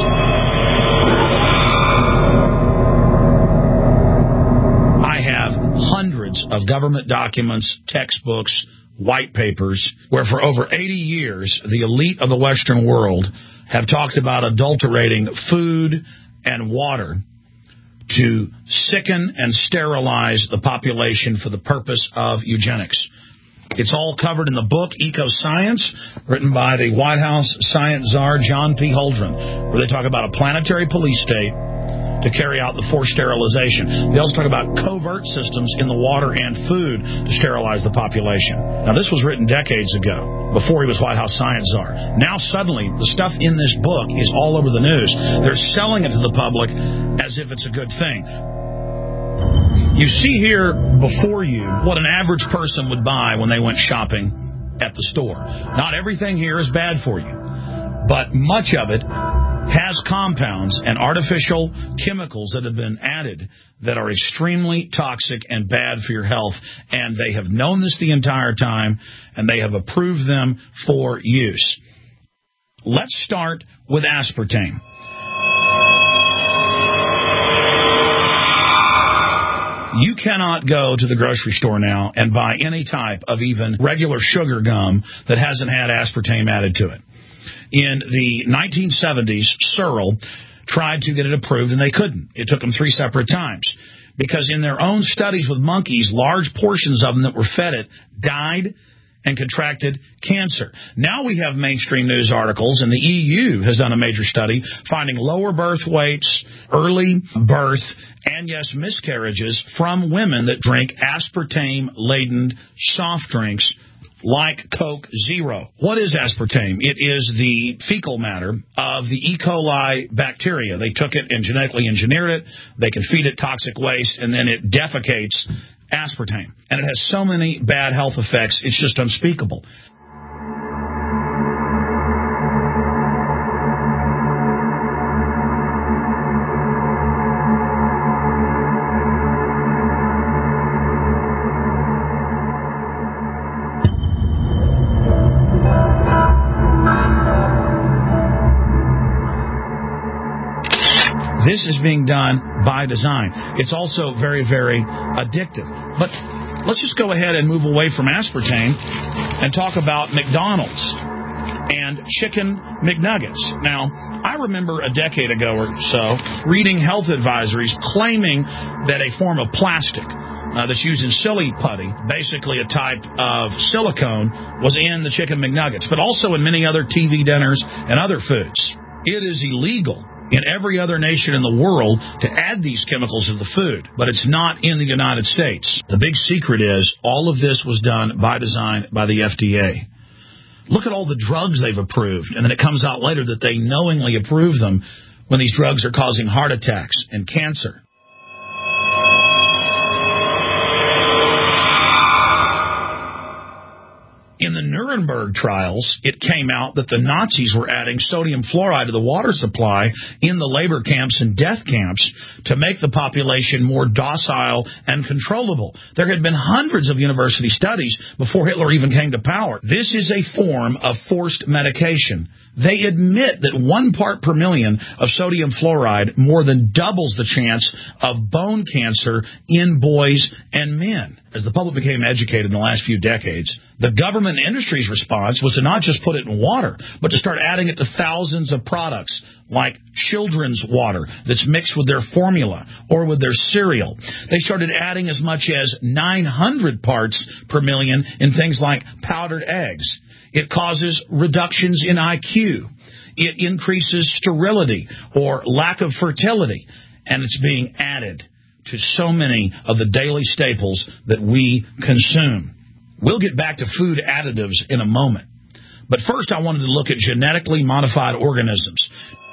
I have hundreds of government documents, textbooks, white papers, where for over 80 years, the elite of the Western world have talked about adulterating food and water to sicken and sterilize the population for the purpose of eugenics. It's all covered in the book Eco-Science, written by the White House science czar John P. Holdren, where they talk about a planetary police state to carry out the forced sterilization. They also talk about covert systems in the water and food to sterilize the population. Now, this was written decades ago, before he was White House science czar. Now, suddenly, the stuff in this book is all over the news. They're selling it to the public as if it's a good thing. You see here before you what an average person would buy when they went shopping at the store. Not everything here is bad for you, but much of it has compounds and artificial chemicals that have been added that are extremely toxic and bad for your health, and they have known this the entire time, and they have approved them for use. Let's start with aspartame. You cannot go to the grocery store now and buy any type of even regular sugar gum that hasn't had aspartame added to it. In the 1970s, Searle tried to get it approved, and they couldn't. It took them 3 separate times. Because in their own studies with monkeys, large portions of them that were fed it died and contracted cancer. Now we have mainstream news articles, and the EU has done a major study finding lower birth weights, early birth, and, yes, miscarriages from women that drink aspartame-laden soft drinks like Coke Zero. What is aspartame? It is the fecal matter of the E. coli bacteria. They took it and genetically engineered it. They can feed it toxic waste, and then it defecates aspartame. And it has so many bad health effects, it's just unspeakable. This is being done by design. It's also very, very addictive. But let's just go ahead and move away from aspartame and talk about McDonald's and chicken McNuggets. Now, I remember a decade ago or so reading health advisories claiming that a form of plastic that's used in silly putty, basically a type of silicone, was in the chicken McNuggets, but also in many other TV dinners and other foods. It is illegal in every other nation in the world to add these chemicals to the food, but it's not in the United States. The big secret is all of this was done by design by the FDA. Look at all the drugs they've approved, and then it comes out later that they knowingly approve them when these drugs are causing heart attacks and cancer. In the Nuremberg trials, it came out that the Nazis were adding sodium fluoride to the water supply in the labor camps and death camps to make the population more docile and controllable. There had been hundreds of university studies before Hitler even came to power. This is a form of forced medication. They admit that 1 part per million of sodium fluoride more than doubles the chance of bone cancer in boys and men. As the public became educated in the last few decades, the government and industry's response was to not just put it in water, but to start adding it to thousands of products, like children's water that's mixed with their formula or with their cereal. They started adding as much as 900 parts per million in things like powdered eggs. It causes reductions in IQ. It increases sterility or lack of fertility. And it's being added to so many of the daily staples that we consume. We'll get back to food additives in a moment. But first, I wanted to look at genetically modified organisms.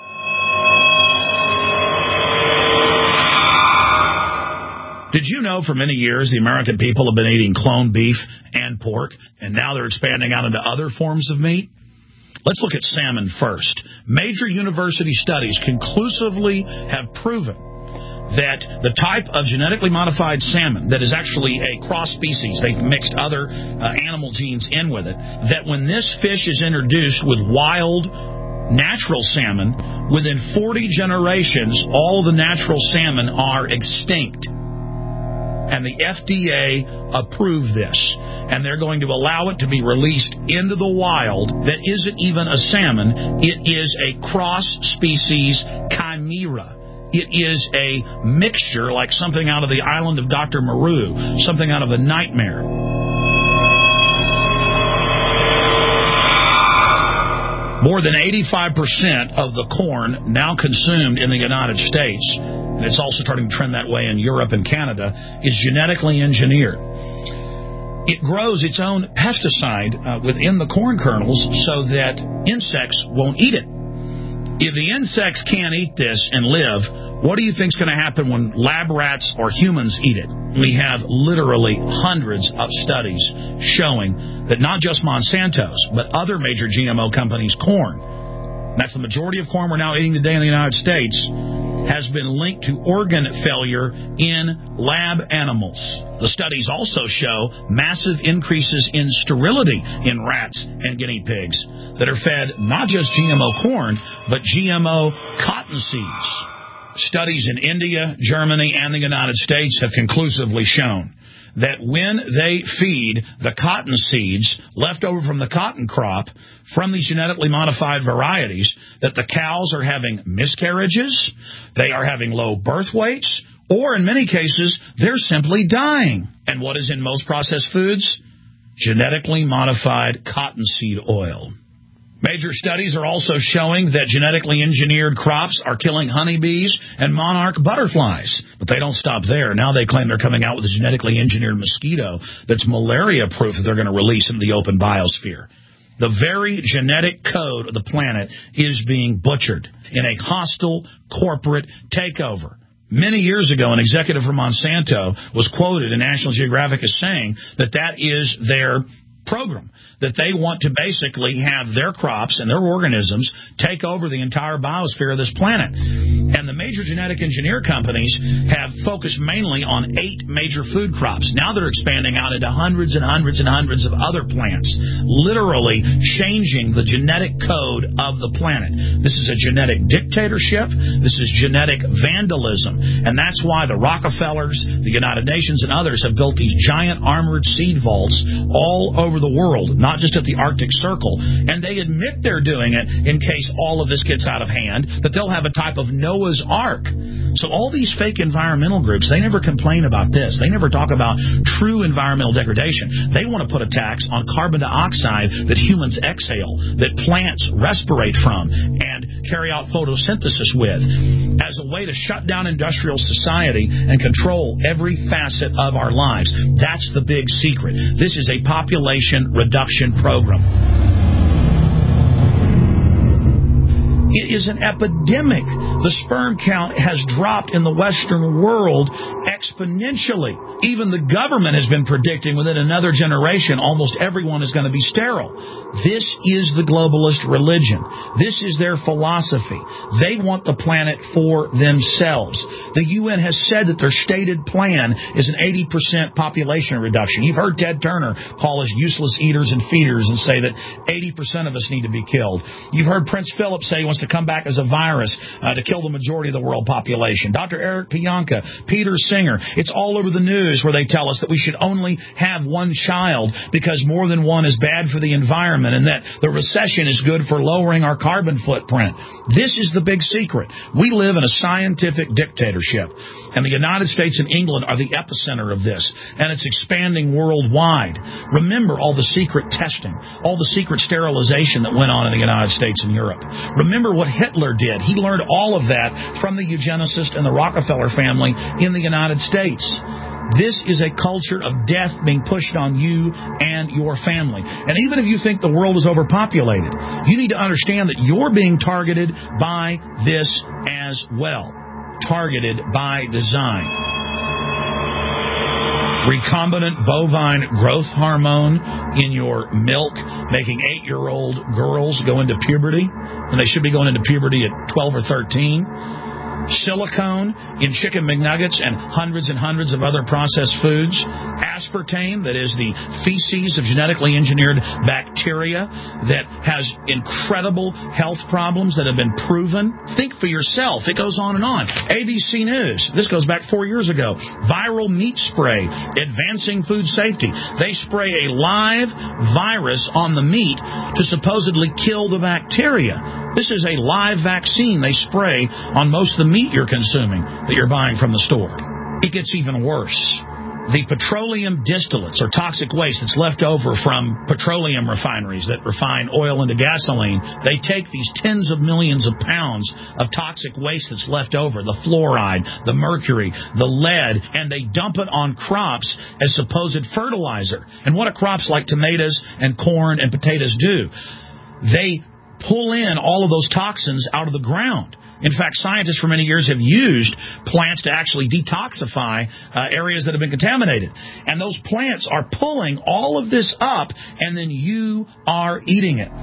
Did you know for many years the American people have been eating cloned beef and pork, and now they're expanding out into other forms of meat? Let's look at salmon first. Major university studies conclusively have proven that the type of genetically modified salmon that is actually a cross species, they've mixed other animal genes in with it, that when this fish is introduced with wild natural salmon, within 40 generations, all the natural salmon are extinct. And the FDA approved this. And they're going to allow it to be released into the wild that isn't even a salmon. It is a cross-species chimera. It is a mixture like something out of the island of Dr. Moreau, something out of a nightmare. More than 85% of the corn now consumed in the United States, and it's also starting to trend that way in Europe and Canada, is genetically engineered. It grows its own pesticide within the corn kernels so that insects won't eat it. If the insects can't eat this and live, what do you think is going to happen when lab rats or humans eat it? We have literally hundreds of studies showing that not just Monsanto's, but other major GMO companies' corn, that's the majority of corn we're now eating today in the United States, has been linked to organ failure in lab animals. The studies also show massive increases in sterility in rats and guinea pigs that are fed not just GMO corn, but GMO cottonseeds. Studies in India, Germany, and the United States have conclusively shown that when they feed the cotton seeds left over from the cotton crop from these genetically modified varieties, that the cows are having miscarriages, they are having low birth weights, or in many cases, they're simply dying. And what is in most processed foods? Genetically modified cottonseed oil. Major studies are also showing that genetically engineered crops are killing honeybees and monarch butterflies. But they don't stop there. Now they claim they're coming out with a genetically engineered mosquito that's malaria-proof that they're going to release into the open biosphere. The very genetic code of the planet is being butchered in a hostile corporate takeover. Many years ago, an executive from Monsanto was quoted in National Geographic as saying that that is their program, that they want to basically have their crops and their organisms take over the entire biosphere of this planet. And the major genetic engineer companies have focused mainly on 8 major food crops. Now they're expanding out into hundreds and hundreds and hundreds of other plants, literally changing the genetic code of the planet. This is a genetic dictatorship. This is genetic vandalism. And that's why the Rockefellers, the United Nations, and others have built these giant armored seed vaults all over the world, not just at the Arctic Circle. And they admit they're doing it in case all of this gets out of hand, that they'll have a type of Noah's Ark. So all these fake environmental groups, they never complain about this. They never talk about true environmental degradation. They want to put a tax on carbon dioxide that humans exhale, that plants respirate from and carry out photosynthesis with, as a way to shut down industrial society and control every facet of our lives. That's the big secret. This is a population reduction program. It is an epidemic. The sperm count has dropped in the Western world exponentially. Even the government has been predicting within another generation almost everyone is going to be sterile. This is the globalist religion. This is their philosophy. They want the planet for themselves. The UN has said that their stated plan is an 80% population reduction. You've heard Ted Turner call us useless eaters and feeders and say that 80% of us need to be killed. You've heard Prince Philip say he wants to come back as a virus to kill the majority of the world population. Dr. Eric Pianka, Peter Singer, it's all over the news where they tell us that we should only have one child because more than one is bad for the environment and that the recession is good for lowering our carbon footprint. This is the big secret. We live in a scientific dictatorship, and the United States and England are the epicenter of this, and it's expanding worldwide. Remember all the secret testing, all the secret sterilization that went on in the United States and Europe. Remember what Hitler did. He learned all of that from the eugenicist and the Rockefeller family in the United States. This is a culture of death being pushed on you and your family. And even if you think the world is overpopulated, you need to understand that you're being targeted by this as well. Targeted by design. Recombinant bovine growth hormone in your milk, making 8-year-old girls go into puberty when they should be going into puberty at 12 or 13. Silicone in chicken McNuggets and hundreds of other processed foods. Aspartame, that is the feces of genetically engineered bacteria that has incredible health problems that have been proven. Think for yourself. It goes on and on. ABC News. This goes back 4 years ago. Viral meat spray advancing food safety. They spray a live virus on the meat to supposedly kill the bacteria. This is a live vaccine they spray on most of the meat you're consuming that you're buying from the store. It gets even worse. The petroleum distillates, or toxic waste that's left over from petroleum refineries that refine oil into gasoline, they take these tens of millions of pounds of toxic waste that's left over, the fluoride, the mercury, the lead, and they dump it on crops as supposed fertilizer. And what do crops like tomatoes and corn and potatoes do? They pull in all of those toxins out of the ground. In fact, scientists for many years have used plants to actually detoxify areas that have been contaminated. And those plants are pulling all of this up, and then you are eating it.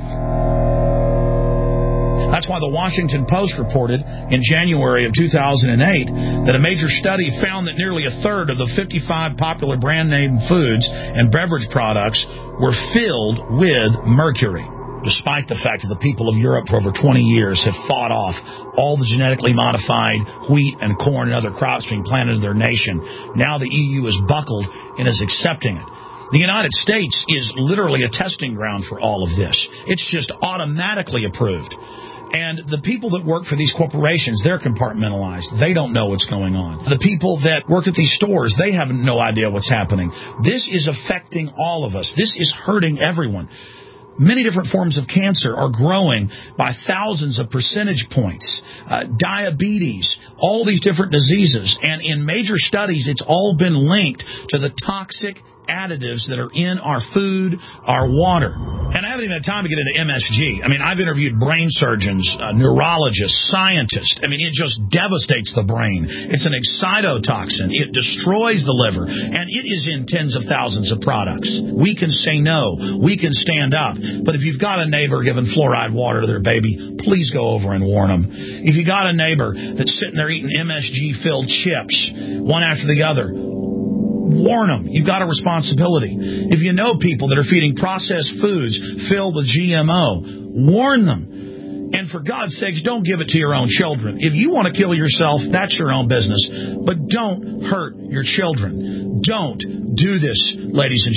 That's why the Washington Post reported in January of 2008 that a major study found that nearly a third of the 55 popular brand name foods and beverage products were filled with mercury. Despite the fact that the people of Europe for over 20 years have fought off all the genetically modified wheat and corn and other crops being planted in their nation, now the EU is buckled and is accepting it. The United States is literally a testing ground for all of this. It's just automatically approved. And the people that work for these corporations, they're compartmentalized. They don't know what's going on. The people that work at these stores, they have no idea what's happening. This is affecting all of us. This is hurting everyone. Many different forms of cancer are growing by thousands of percentage points. Diabetes, all these different diseases. And in major studies, it's all been linked to the toxic additives that are in our food, our water. And I haven't even had time to get into MSG. I mean, I've interviewed brain surgeons, neurologists, scientists. I mean, it just devastates the brain. It's an excitotoxin. It destroys the liver. And it is in tens of thousands of products. We can say no. We can stand up. But if you've got a neighbor giving fluoride water to their baby, please go over and warn them. If you got a neighbor that's sitting there eating MSG-filled chips, one after the other, warn them. You've got a responsibility. If you know people that are feeding processed foods filled with GMO, warn them. And for God's sakes, don't give it to your own children. If you want to kill yourself, that's your own business. But don't hurt your children. Don't do this, ladies and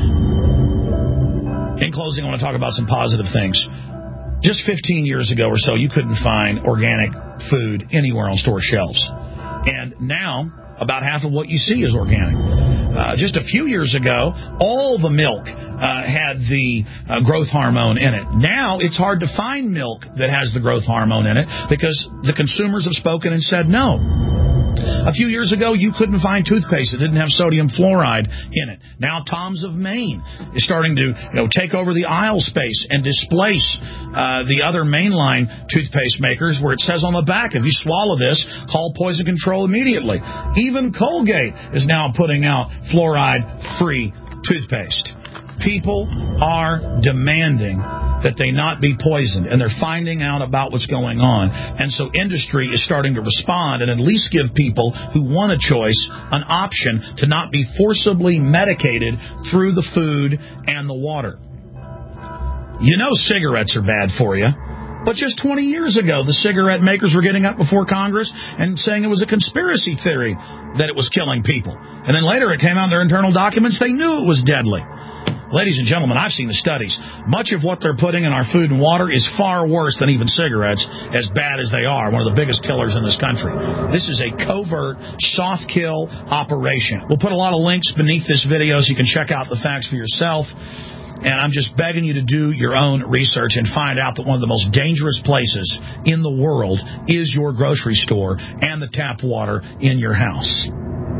gentlemen. In closing, I want to talk about some positive things. Just 15 years ago or so, you couldn't find organic food anywhere on store shelves. And now, about half of what you see is organic. Just a few years ago, all the milk had the growth hormone in it. Now it's hard to find milk that has the growth hormone in it because the consumers have spoken and said no. A few years ago, you couldn't find toothpaste that didn't have sodium fluoride in it. Now, Tom's of Maine is starting to take over the aisle space and displace the other mainline toothpaste makers where it says on the back, if you swallow this, call poison control immediately. Even Colgate is now putting out fluoride-free toothpaste. People are demanding that they not be poisoned, and they're finding out about what's going on. And so industry is starting to respond and at least give people who want a choice an option to not be forcibly medicated through the food and the water. Cigarettes are bad for you. But just 20 years ago, the cigarette makers were getting up before Congress and saying it was a conspiracy theory that it was killing people. And then later it came out in their internal documents, they knew it was deadly. Ladies and gentlemen, I've seen the studies. Much of what they're putting in our food and water is far worse than even cigarettes, as bad as they are, one of the biggest killers in this country. This is a covert, soft kill operation. We'll put a lot of links beneath this video so you can check out the facts for yourself. And I'm just begging you to do your own research and find out that one of the most dangerous places in the world is your grocery store and the tap water in your house.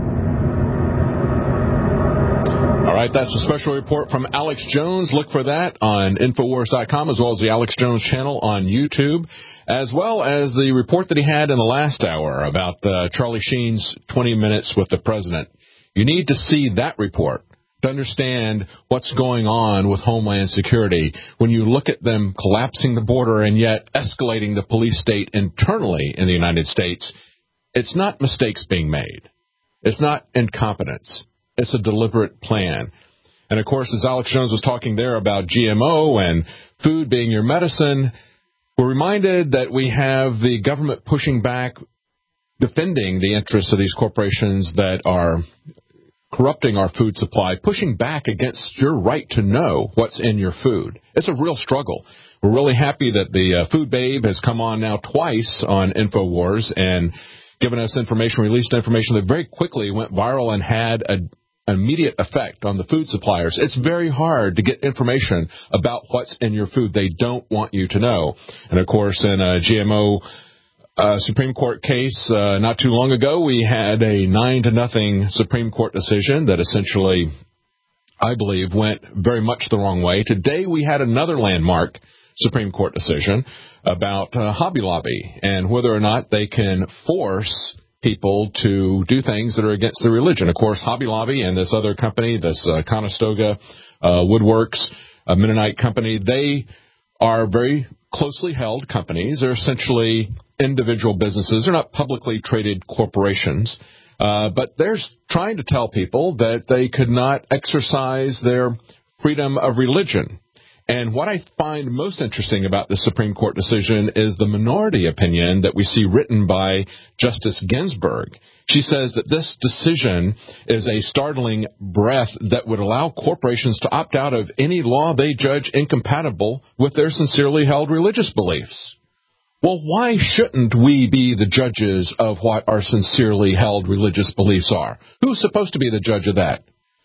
All right, that's a special report from Alex Jones. Look for that on Infowars.com, as well as the Alex Jones channel on YouTube, as well as the report that he had in the last hour about Charlie Sheen's 20 minutes with the president. You need to see that report to understand what's going on with Homeland Security when you look at them collapsing the border and yet escalating the police state internally in the United States. It's not mistakes being made. It's not incompetence. It's a deliberate plan. And, of course, as Alex Jones was talking there about GMO and food being your medicine, we're reminded that we have the government pushing back, defending the interests of these corporations that are corrupting our food supply, pushing back against your right to know what's in your food. It's a real struggle. We're really happy that the Food Babe has come on now twice on InfoWars and given us information, released information that very quickly went viral and had an immediate effect on the food suppliers. It's very hard to get information about what's in your food. They don't want you to know. And, of course, in a GMO Supreme Court case not too long ago, we had a 9-0 Supreme Court decision that essentially, I believe, went very much the wrong way. Today we had another landmark Supreme Court decision about Hobby Lobby and whether or not they can force people to do things that are against their religion. Of course, Hobby Lobby and this other company, this Conestoga Woodworks, a Mennonite company, they are very closely held companies. They're essentially individual businesses. They're not publicly traded corporations. But they're trying to tell people that they could not exercise their freedom of religion. And what I find most interesting about the Supreme Court decision is the minority opinion that we see written by Justice Ginsburg. She says that this decision is a startling breath that would allow corporations to opt out of any law they judge incompatible with their sincerely held religious beliefs. Well, why shouldn't we be the judges of what our sincerely held religious beliefs are? Who's supposed to be the judge of that?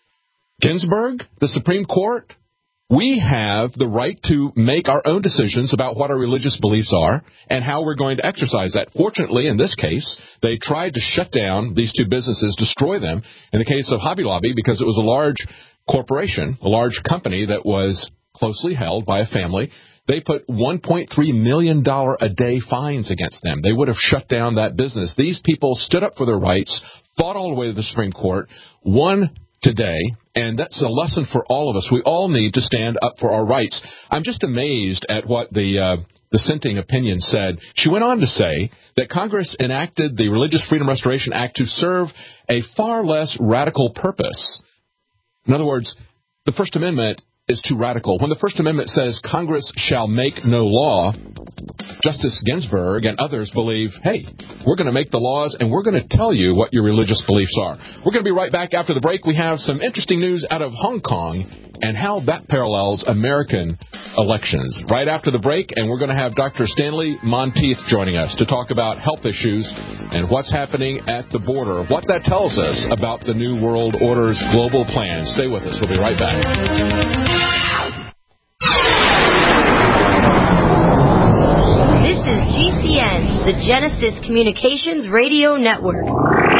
Ginsburg? The Supreme Court? We have the right to make our own decisions about what our religious beliefs are and how we're going to exercise that. Fortunately, in this case, they tried to shut down these two businesses, destroy them. In the case of Hobby Lobby, because it was a large corporation, a large company that was closely held by a family, they put $1.3 million a day fines against them. They would have shut down that business. These people stood up for their rights, fought all the way to the Supreme Court, won today, and that's a lesson for all of us. We all need to stand up for our rights. I'm just amazed at what the dissenting opinion said. She went on to say that Congress enacted the Religious Freedom Restoration Act to serve a far less radical purpose. In other words, the First Amendment is too radical. When the First Amendment says Congress shall make no law, Justice Ginsburg and others believe, hey, we're going to make the laws and we're going to tell you what your religious beliefs are. We're going to be right back after the break. We have some interesting news out of Hong Kong and how that parallels American elections. Right after the break, and we're going to have Dr. Stanley Monteith joining us to talk about health issues and what's happening at the border, what that tells us about the New World Order's global plan. Stay with us. We'll be right back. This is GCN, the Genesis Communications Radio Network.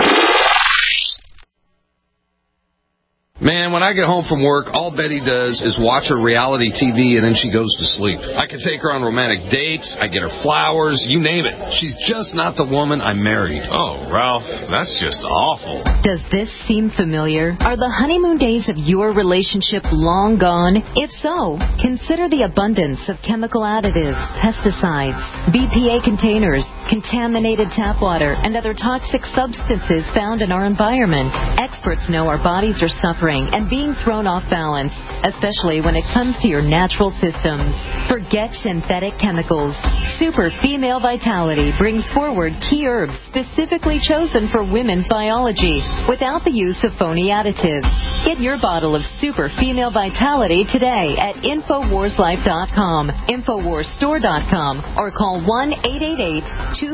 Man, when I get home from work, all Betty does is watch her reality TV and then she goes to sleep. I can take her on romantic dates, I get her flowers, you name it. She's just not the woman I married. Oh, Ralph, that's just awful. Does this seem familiar? Are the honeymoon days of your relationship long gone? If so, consider the abundance of chemical additives, pesticides, BPA containers, contaminated tap water, and other toxic substances found in our environment. Experts know our bodies are suffering and being thrown off balance, especially when it comes to your natural systems. Forget synthetic chemicals. Super Female Vitality brings forward key herbs specifically chosen for women's biology without the use of phony additives. Get your bottle of Super Female Vitality today at InfoWarsLife.com, InfoWarsStore.com, or call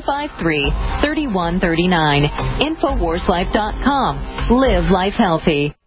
1-888-253-3139. InfoWarsLife.com. Live life healthy.